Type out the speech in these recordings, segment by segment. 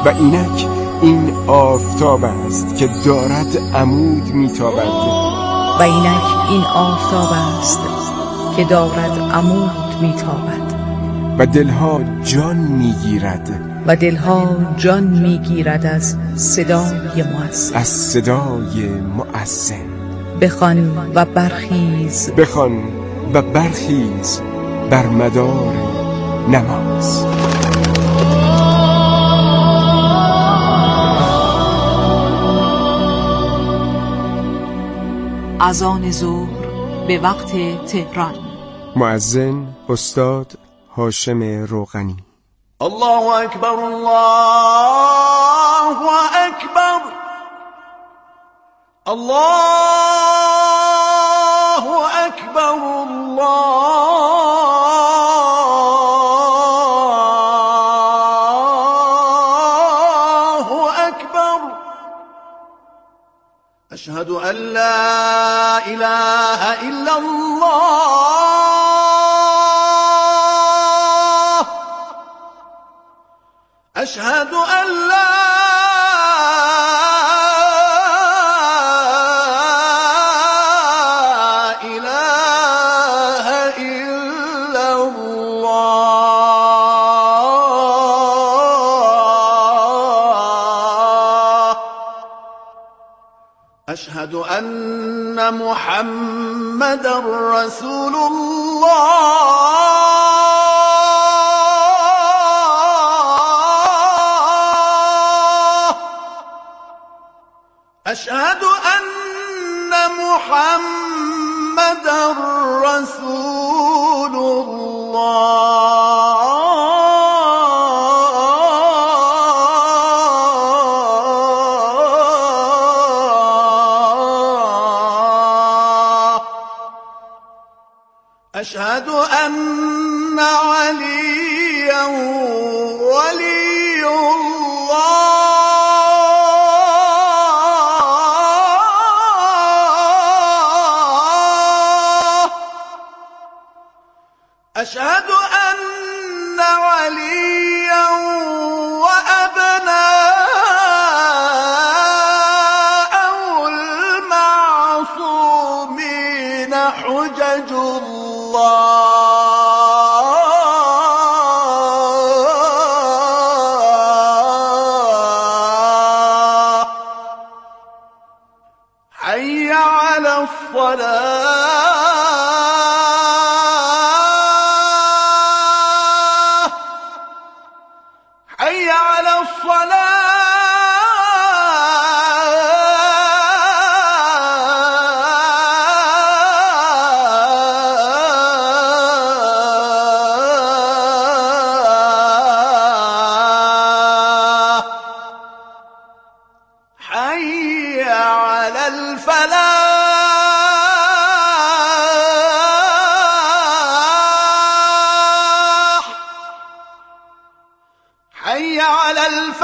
و اینک این آفتاب است که دارد عمود میتابد و اینک این آفتاب است که دارد عمود میتابد و دلها جان میگیرد و دلها جان میگیرد از صدای مؤذن از صدای مؤذن. بخوان و برخیز بخوان و برخیز بر مدار نماز. اذان ظهر به وقت تهران. مؤذن استاد هاشم روغنی. الله اکبر، الله اکبر، الله اکبر، الله اکبر. اشهد ان لا اله الا الله، اشهد ان لا اله الا الله، اشهد ان محمد رسول الله، أشهد أن محمد رسول الله، أشهد أن عليا ولي الله، أشهد أن عليا وأبناءه المعصومين حجج الله. حي على الصلاة، حي على الصلاة، حي على الفلاح، حي على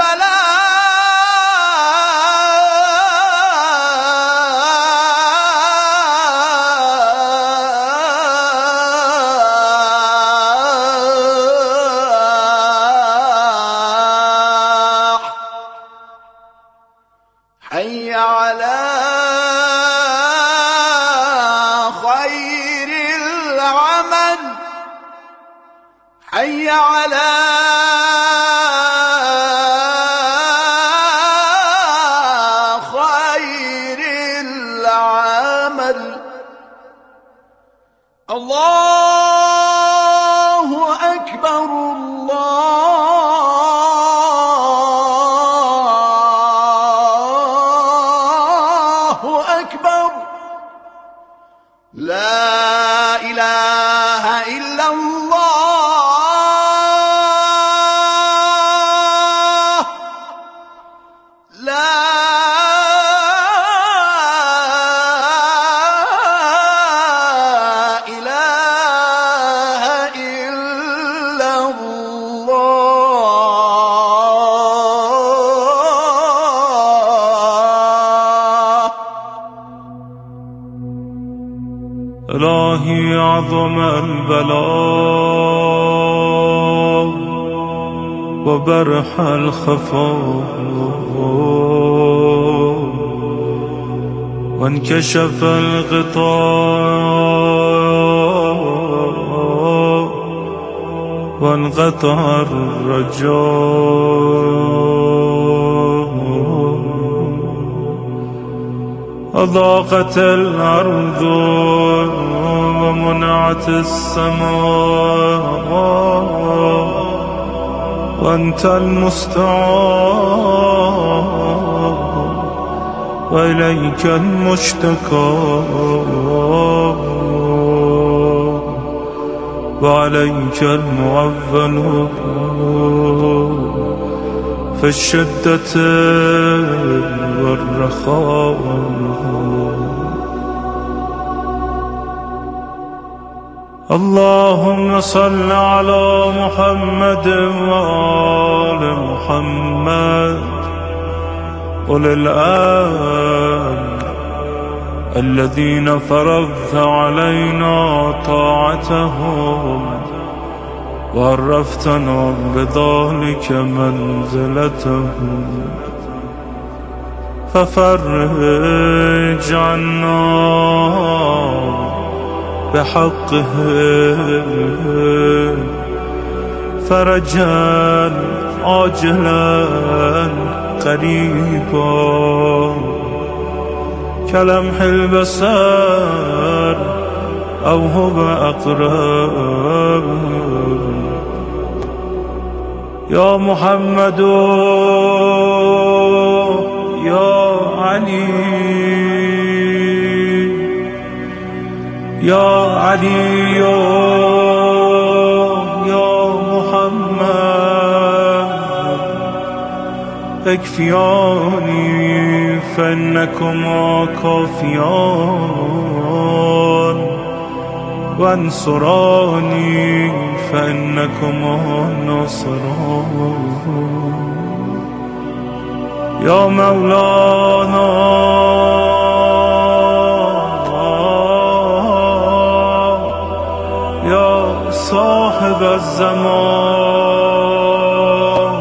الفلاح، حي على خير العمل، حي على خير العمل. الله أكبر، الله أكبر، لا إله إلا الله، لا إله إلا الله. الهی عظم البلاء وبرح الخفا وانكشف الغطاء وانقطع الرجاء أضاقت الأرض ومنعت السماء وأنت المستعان وإليك المشتكى وعليك المعول في الشدة والرخاء. اللهم صل على محمد وآل محمد أولي الأمر الذين فرضت علينا طاعتهم وعرفتنا بذلك منزلتهم ففرج عنا بحقهم فرجا عاجلا قريبا كلمح البصر أو هو أقرب. يا محمد يا علي يا علي يا محمد اكفياني فإنكما كافيان وانصراني فإنكما ناصران. يا مولانا يا صاحب الزمان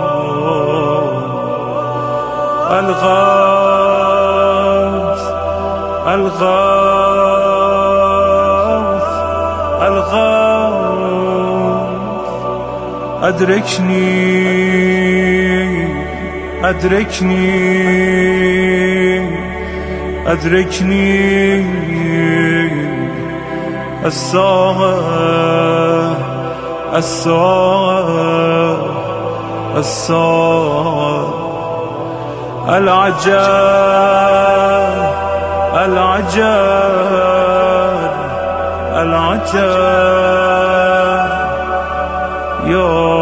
الغوث الغوث الغوث أدركني أدركني أدركني الساعة الساعة الساعة العجل العجل العجل. يا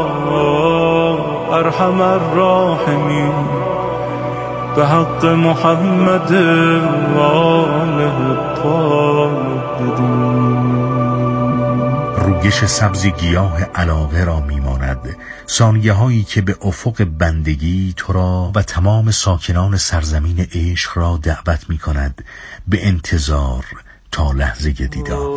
أرحم الراحمين بحق محمد وآله الطاهرین. رویش سبز گیاه علاقه را میماند، ثانیه هایی که به افق بندگی تو را و تمام ساکنان سرزمین عشق را دعوت می کند به انتظار تا لحظه دیدار.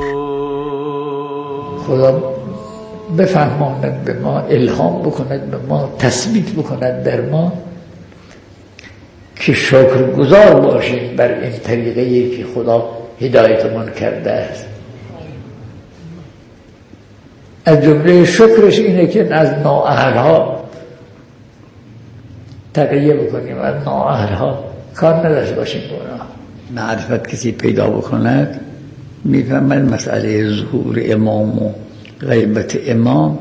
خدا بفهماند به ما، الهام بکند به ما، تثبیت بکند در ما که شکرگزار باشیم بر این طریقه‌ای که خدا هدایتمان کرده است. از جمله شکرش اینه که از نااهلها تقیه بکنیم، از نااهلها کار نداشته باشیم. معرفت کسی پیدا بکند میفهمد مسئله ظهور امام و غیبت امام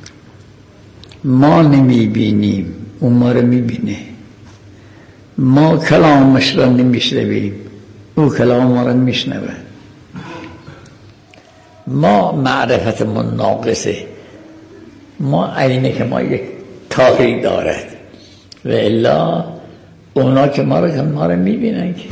ما نمیبینیم، اون ما رو میبینه. ما کلامش را نمیشنویم، او کلام ما را میشنوه. ما معرفتمون ناقصه، ما عینه که ما یک تاهی دارد و الا اونا که ما را میبینن که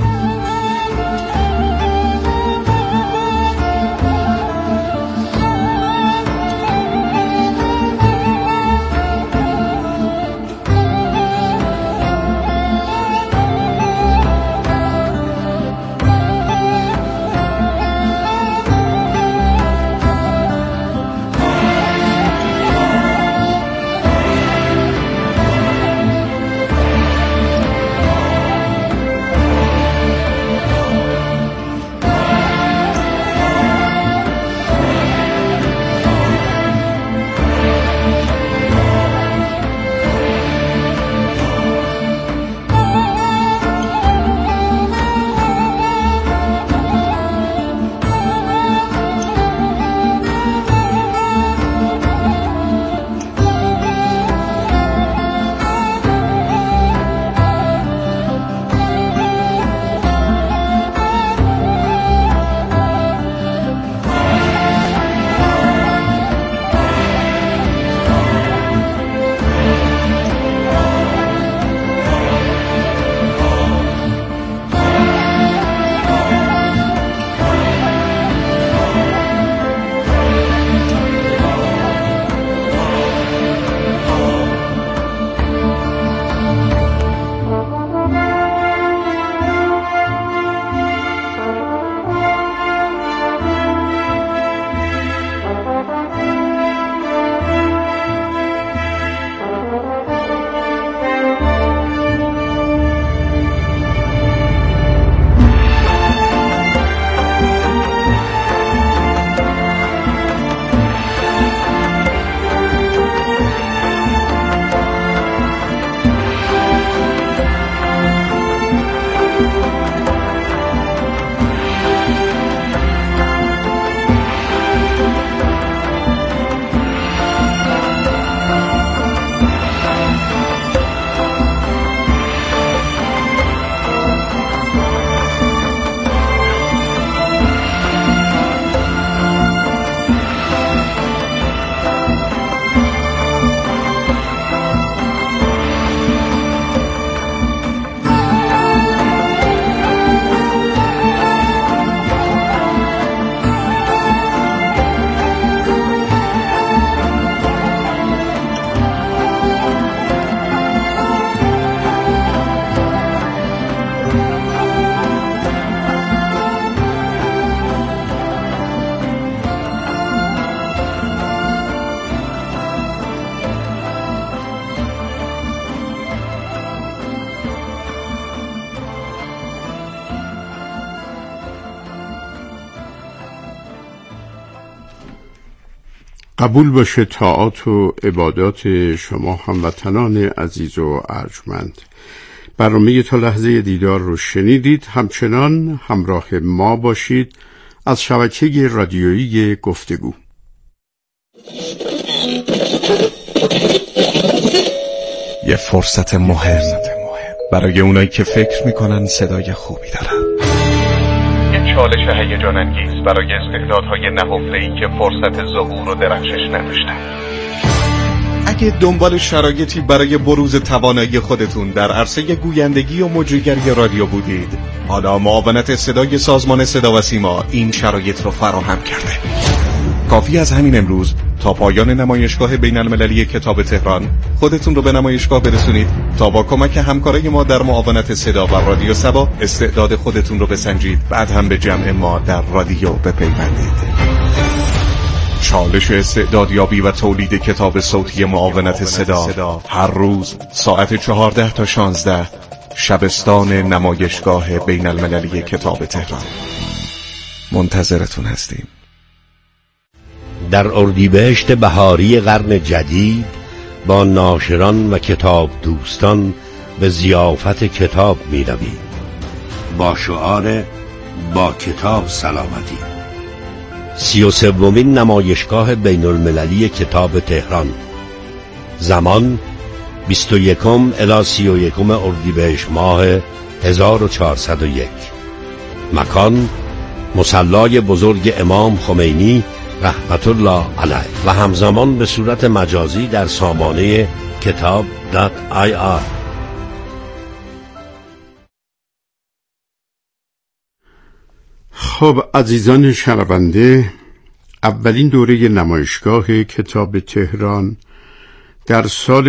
قبول باشه طاعات و عبادات شما هموطنان عزیز و ارجمند. برنامه تا لحظه دیدار رو شنیدید. همچنان همراه ما باشید از شبکه رادیویی گفتگو. یه فرصت مهم برای اونایی که فکر میکنن صدای خوبی دارن. یه چالش هیجان انگیز برای استعدادهای نهفته‌ای که فرصت ظهور و درخشش نداشتن. اگه دنبال شرایطی برای بروز توانایی خودتون در عرصه گویندگی و مجریگری رادیو بودید، حالا معاونت صدای سازمان صدا و سیما این شرایط رو فراهم کرده. کافی از همین امروز تا پایان نمایشگاه بین المللی کتاب تهران خودتون رو به نمایشگاه برسونید تا با کمک همکارای ما در معاونت صدا و رادیو سبا استعداد خودتون رو بسنجید، بعد هم به جمع ما در رادیو بپیوندید. چالش استعدادیابی و تولید کتاب صوتی معاونت صدا هر روز ساعت 14 تا 16 شبستان نمایشگاه بین المللی کتاب تهران. منتظرتون هستیم. در اردیبهشت بهاری قرن جدید با ناشران و کتاب دوستان به ضیافت کتاب می رویم با شعار با کتاب سلامتی. 33مین نمایشگاه بین المللی کتاب تهران. زمان 21 الی 31 اردیبهشت ماه 1401. مکان مصلی بزرگ امام خمینی رحمت الله علیه و همزمان به صورت مجازی در سامانه کتاب.ir. خب عزیزان شنونده، اولین دوره نمایشگاه کتاب تهران در سال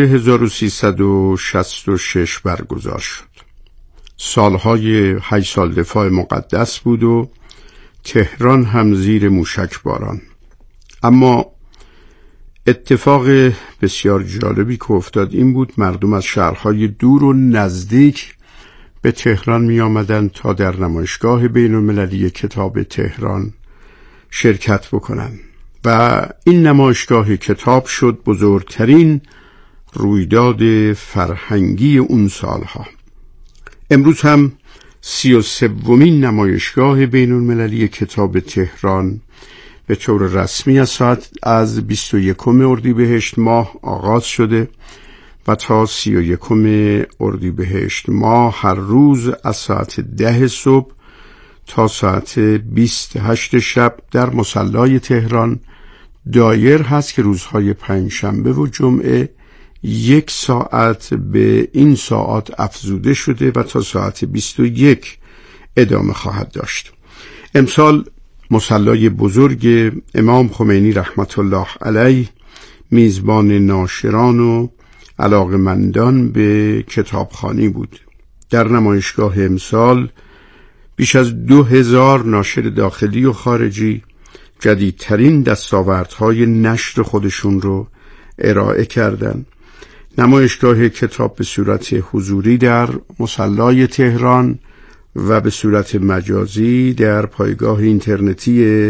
1366 برگزار شد. سالهای 8 سال دفاع مقدس بود و تهران هم زیر موشک باران. اما اتفاق بسیار جالبی که افتاد این بود مردم از شهرهای دور و نزدیک به تهران می آمدن تا در نمایشگاه بین المللی کتاب تهران شرکت بکنن و این نمایشگاه کتاب شد بزرگترین رویداد فرهنگی اون سالها. امروز هم 33مین نمایشگاه بین المللی کتاب تهران به طور رسمی از 21 اردیبهشت ماه آغاز شده و تا 31 اردیبهشت ماه هر روز از ساعت 10 صبح تا ساعت 28 شب در مصلی تهران دایر هست که روزهای پنجشنبه و جمعه 1 ساعت به این ساعت افزوده شده و تا ساعت 21 ادامه خواهد داشت. امسال مصلی بزرگ امام خمینی رحمت الله علیه میزبان ناشران و علاقمندان به کتابخوانی بود. در نمایشگاه امسال بیش از 2000 ناشر داخلی و خارجی جدیدترین دستاوردهای نشر خودشون رو ارائه کردند. نمایشگاه کتاب به صورت حضوری در مصلی تهران و به صورت مجازی در پایگاه اینترنتی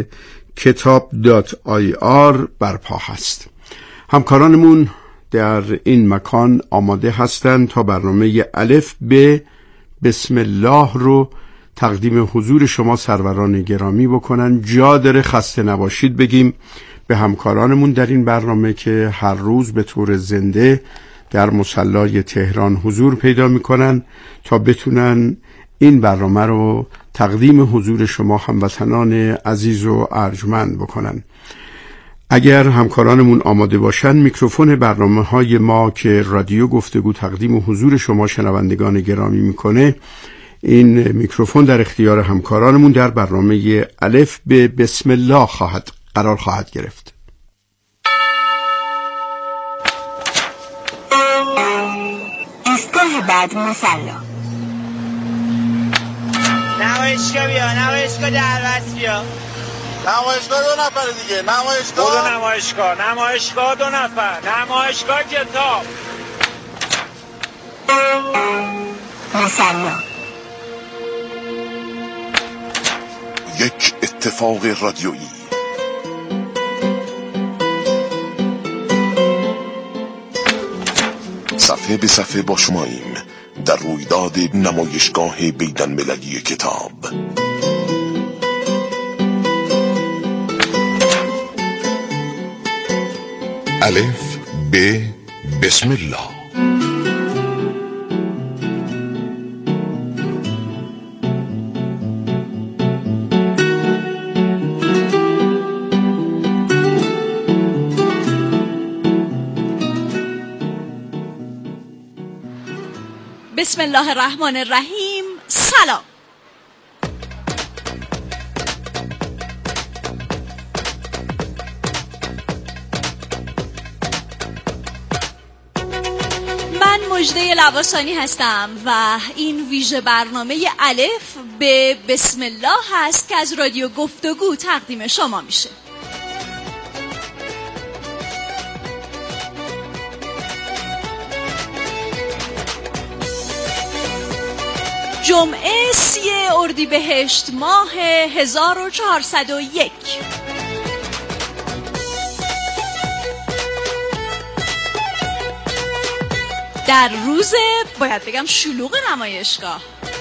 کتاب.ir برپا هست. همکارانمون در این مکان آماده هستند تا برنامه الف به بسم الله رو تقدیم حضور شما سروران گرامی بکنن. جا داره خسته نباشید بگیم به همکارانمون در این برنامه که هر روز به طور زنده در مصلی تهران حضور پیدا میکنن تا بتونن این برنامه رو تقدیم حضور شما هموطنان عزیز و ارجمند بکنن. اگر همکارانمون آماده باشن میکروفون برنامه‌های ما که رادیو گفتگو تقدیم حضور شما شنوندگان گرامی میکنه، این میکروفون در اختیار همکارانمون در برنامه الف به بسم الله قرار خواهد گرفت. ایستگاه بعد مصلی. نمایشگاه بیا، نمایشگاه دربست بیا. نمایشگاه 2 نفر دیگه. نمایشگاه 2 نفر. نمایشگاه کتاب. مصلی. یک اتفاق رادیویی. صفحه به صفحه با شماییم در رویداد نمایشگاه بین‌المللی کتاب. الف ب بسم الله. بسم الله الرحمن الرحیم. سلام. من مژده لواسانی هستم و این ویژه برنامه الف به بسم الله هست که از رادیو گفتگو تقدیم شما میشه. جمعه 30 اردیبهشت ماه 1401. در روز باید بگم شلوغ نمایشگاه.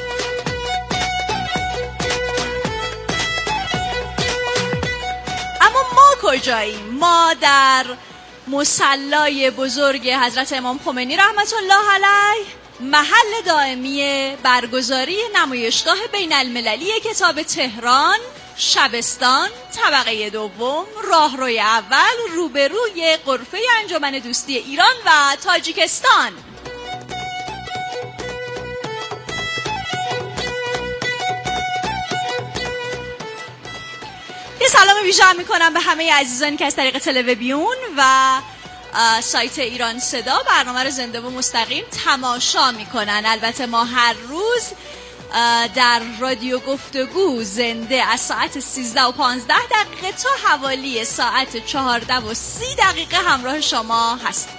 اما ما کجاییم؟ ما در مصلی بزرگ حضرت امام خمینی رحمت الله علیه، محل دائمی برگزاری نمایشگاه بین‌المللی کتاب تهران، شبستان، طبقه دوم، راهروی اول، روبروی غرفه انجمن دوستی ایران و تاجیکستان. یه سلام ویژه میکنم به همه عزیزانی که از طریق تلویزیون و سایت ایران صدا برنامه رو زنده و مستقیم تماشا میکنن. البته ما هر روز در رادیو گفتگو زنده از ساعت 13 و 15 دقیقه تا حوالی ساعت 14 و 30 دقیقه همراه شما هستیم.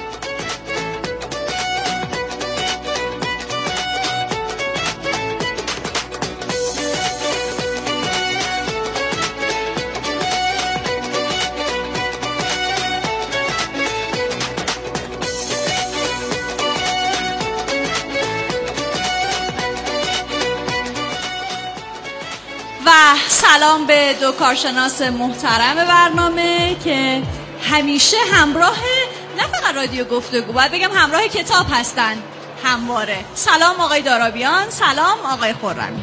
سلام به دو کارشناس محترم برنامه که همیشه همراه نه فقط رادیو گفتگو، باید بگم همراه کتاب هستن همواره. سلام آقای دارابیان، سلام آقای خرمی.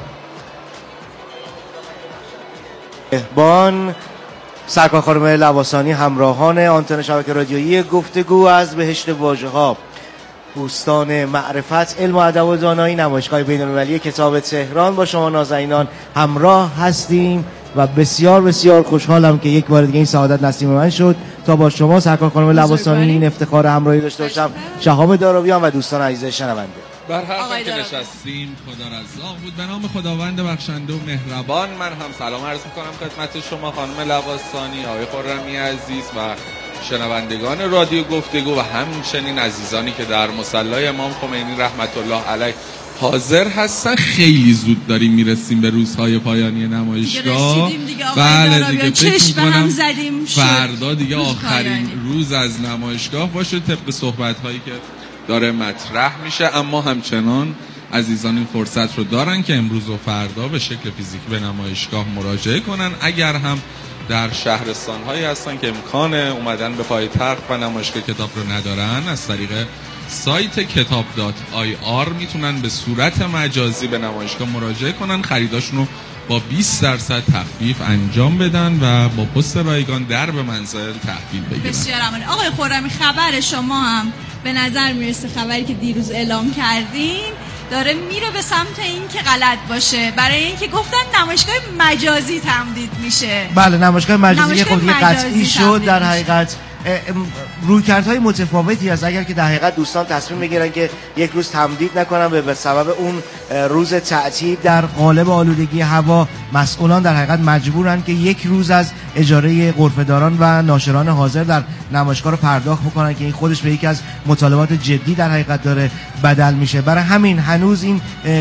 مهربان سرکار خانم لواسانی، همراهان آنتن شبکه رادیویی گفتگو از بهشت واژه‌ها، بوستان معرفت، علم و ادب و دانایی، نمایشگاه بین‌المللی کتاب تهران با شما نازنینان همراه هستیم و بسیار بسیار خوشحالم که یک بار دیگه این سعادت نصیب من شد تا با شما سرکار خانم لواسانی این افتخار همراهی داشته باشم. شهاب دارابیان و دوستان عزیز شنونده، بر حرفی که نشستیم خدا رزاق بود. به نام خداوند بخشنده و مهربان من هم سلام عرض می‌کنم خدمت شما خانم لواسانی، آقای خرمی عزیز و شنوندگان رادیو گفتگو و همچنین عزیزانی که در مصلی امام خمینی رحمت الله علیه حاضر هستن. خیلی زود داریم میرسیم به روزهای پایانی نمایشگاه. بله دیگه فکر می‌کنم فردا دیگه آخرین روز از نمایشگاه باشه طبق صحبت‌هایی که داره مطرح میشه. اما همچنان عزیزان این فرصت رو دارن که امروز و فردا به شکل فیزیکی به نمایشگاه مراجعه کنن. اگر هم در شهرستان هایی هستن که امکان اومدن به پایتخت و نمایشگاه کتاب رو ندارن، از طریق سایت kitab.ir میتونن به صورت مجازی به نمایشگاه مراجعه کنن، خریداشون رو با 20% تخفیف انجام بدن و با پست رایگان در به منزل تحویل بگیرن. بسیار عالی. آقای خرمی، خبر شما هم به نظر میرسه خبری که دیروز اعلام کردین داره میره به سمت این که غلط باشه، برای اینکه گفتن نمایشگاه مجازی تمدید میشه. بله نمایشگاه مجازی خب دیگه قطعی شد. در حقیقت رویکردهای متفاوتی هست. اگر که در حقیقت دوستان تصمیم بگیرن که یک روز تمدید نکنن به سبب اون روز تعطیل در قالب آلودگی هوا، مسئولان در حقیقت مجبورن که یک روز از اجاره غرفه‌داران و ناشران حاضر در نمایشگاه رو پرداخت بکنن که این خودش به یکی از مطالبات جدی در حقیقت داره بدل میشه. برای همین هنوز این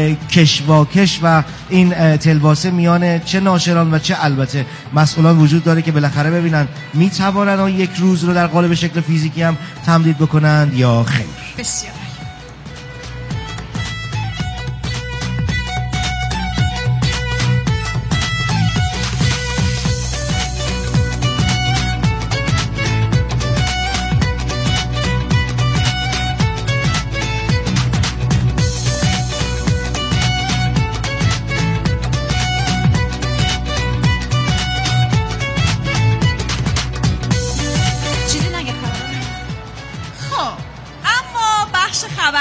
کشواکش و این تلواسه میان چه ناشران و چه البته مسئولان وجود داره که بالاخره ببینن میتوانن یک روز رو در قالب شکل فیزیکی هم تمدید بکنند یا خیر. بسیار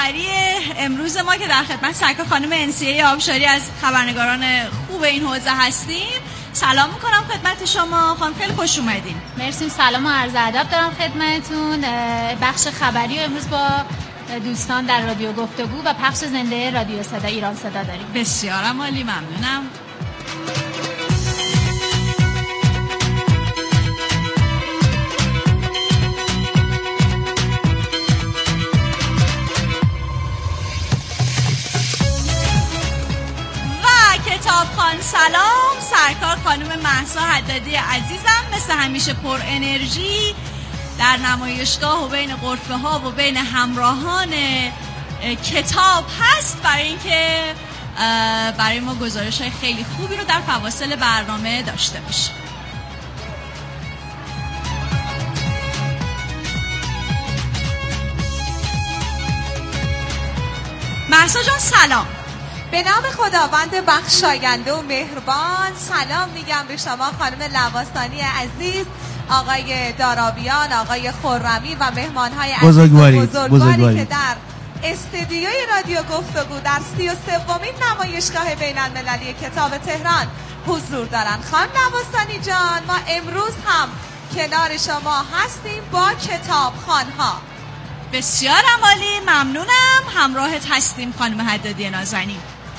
خبری امروز ما که در خدمت سرکار خانم انسیه آبشاری از خبرنگاران خوب این حوزه هستیم. سلام میکنم خدمت شما خانم، خیلی خوش اومدین. مرسی، سلام و عرض ادب دارم خدمتتون. بخش خبری امروز با دوستان در رادیو گفتگو و پخش زنده رادیو صدا ایران صدا داریم. بسیار عالی، ممنونم. کتابخوان سلام، سرکار خانم مهسا حدادی عزیزم مثل همیشه پر انرژی در نمایشگاه و بین غرفه ها و بین همراهان کتاب هست برای اینکه برای ما گزارش های خیلی خوبی رو در فواصل برنامه داشته باشیم. مهسا جان سلام. به نام خداوند بخشاینده و مهربان سلام میگم به شما خانم لواسانی عزیز، آقای دارابیان، آقای خرمی و مهمانهای عزیز بزرگواری که در استدیوی رادیو گفتگو در 33مین نمایشگاه بین المللی کتاب تهران حضور دارن. خانم لواسانی جان، ما امروز هم کنار شما هستیم با کتابخوان‌ها. بسیار عالی، ممنونم. همراهت هستیم خانم حدادی نازنین.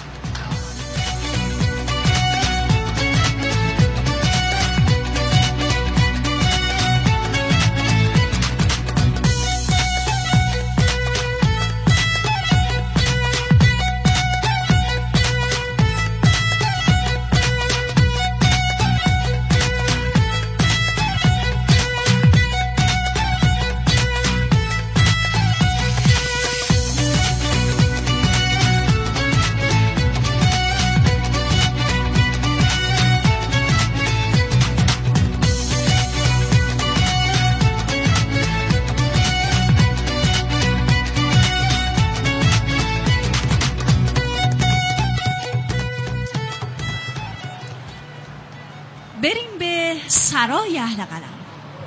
بریم به سرای اهل قلم.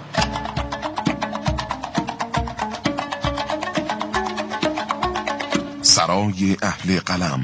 سرای اهل قلم.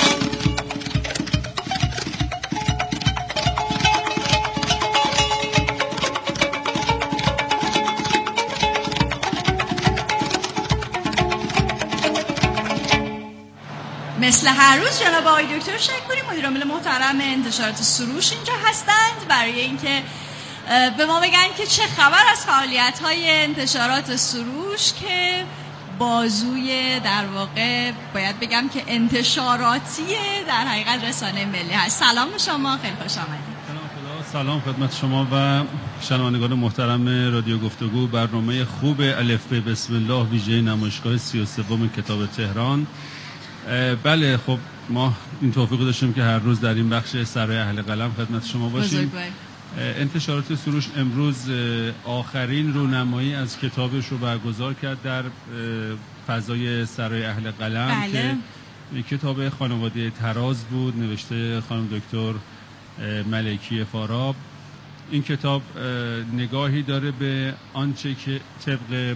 مثل هر روز جناب آقای دکتر شکوری مدیر عامل محترم انتشارات سروش اینجا هستند برای اینکه به ما بگن که چه خبر از فعالیت‌های انتشارات سروش که بازوی در واقع باید بگم که انتشاراتی در حقیقت رسانه ملی هست. سلام به شما، خیلی خوش آمدید. سلام خدمت شما و شنوندگان محترم رادیو گفتگو. برنامه خوب الف ب بسم الله ویژه نمایشگاه 33 کتاب تهران. بله، خب ما این توفیق داشتیم که هر روز در این بخش سرای اهل قلم خدمت شما باشیم. انتشارات سروش امروز آخرین رونمایی از کتابش رو برگزار کرد در فضای سرای اهل قلم. بله. که کتاب خانواده تراز بود، نوشته خانم دکتر ملکی فاراب. این کتاب نگاهی داره به آنچه که طبق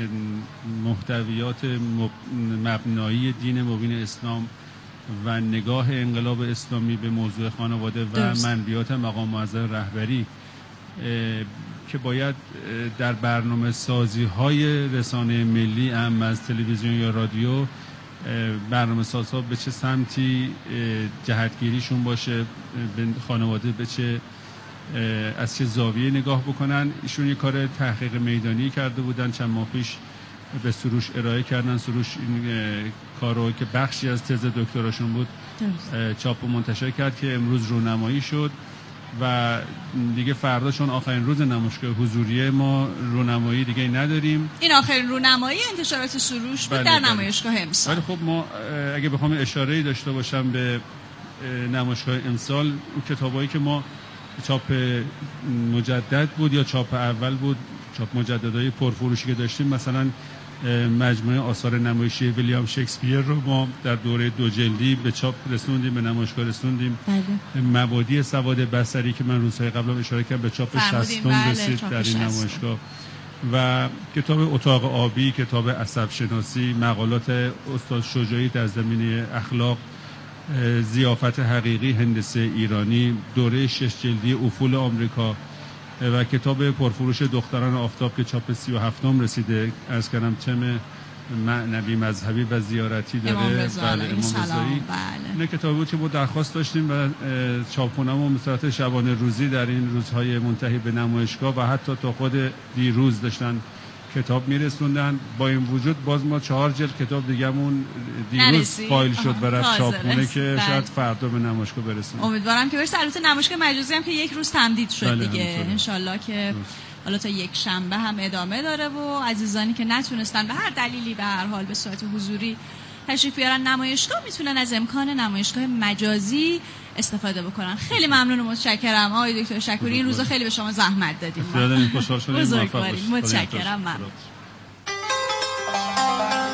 محتویات مبنایی دین مبین اسلام و نگاه انقلاب اسلامی به موضوع خانواده و منبعات مقام معظم رهبری که باید در برنامه سازی های رسانه ملی هم از تلویزیون یا رادیو برنامه سازها به چه سمتی جهتگیریشون باشه، به خانواده به چه از چه زاویه نگاه بکنن. ایشون یک کار تحقیق میدانی کرده بودن، چند ماه پیش به سروش ارائه کردن. سروش این کارو که بخشی از تز دکتراشون بود چاپ و منتشر کرد که امروز رونمایی شد و دیگه فردا چون آخرین روز نمایشگاه حضوریه ما رونمایی دیگه نداریم. این آخرین رونمایی انتشارات سروش بود در نمایشگاه امسال. ولی خب ما اگه بخوام اشاره‌ای داشته باشم به نمایشگاه امسال، کتابایی که ما چاپ مجدد بود یا چاپ اول بود، چاپ مجددهای پرفروشی که داشتیم، مثلا مجموعه آثار نمایشی ویلیام شکسپیر رو ما در دوره 2 جلدی به چاپ رسوندیم، به نمایشگاه رسوندیم. مبادی سواد بصری که من روزهای قبل اشاره کردم به چاپ 60 رسید در این نمایشگاه. و کتاب اتاق آبی، کتاب عصب شناسی، مقالات استاد شجاعی در زمینه اخلاق، ضیافت حقیقی، هندسه ایرانی، دوره 6 جلدی افول آمریکا و کتاب پرفروش دختران آفتاب که چاپ 37م رسیده. از کردم تم معنوی مذهبی و زیارتی داره. امام رضایی. این کتابی بود که ما درخواست داشتیم و چاپخونه‌مون به صورت شبانه روزی در این روزهای منتهی به نمایشگاه و حتی تا خود دیروز داشتن کتاب میرسوندن. با این وجود باز ما 4 جلد کتاب دیگه‌مون دیروز فایل شد و رفت چاپخونه که شاید فردا به نمایشگاه برسونه. امیدوارم که برسه. البته نمایشگاه مجازی هم که یک روز تمدید شد دیگه، انشالله که حالا تا یک شنبه هم ادامه داره و عزیزانی که نتونستن به هر دلیلی به هر حال به صورت حضوری تشریف بیارن نمایشگاه میتونن از امکان نمایشگاه مجازی استفاده بکنن. خیلی ممنون و متشکرم آقای دکتر شکوری. این روزا خیلی به شما زحمت دادیم. خوشحال شدیم. متشکرم.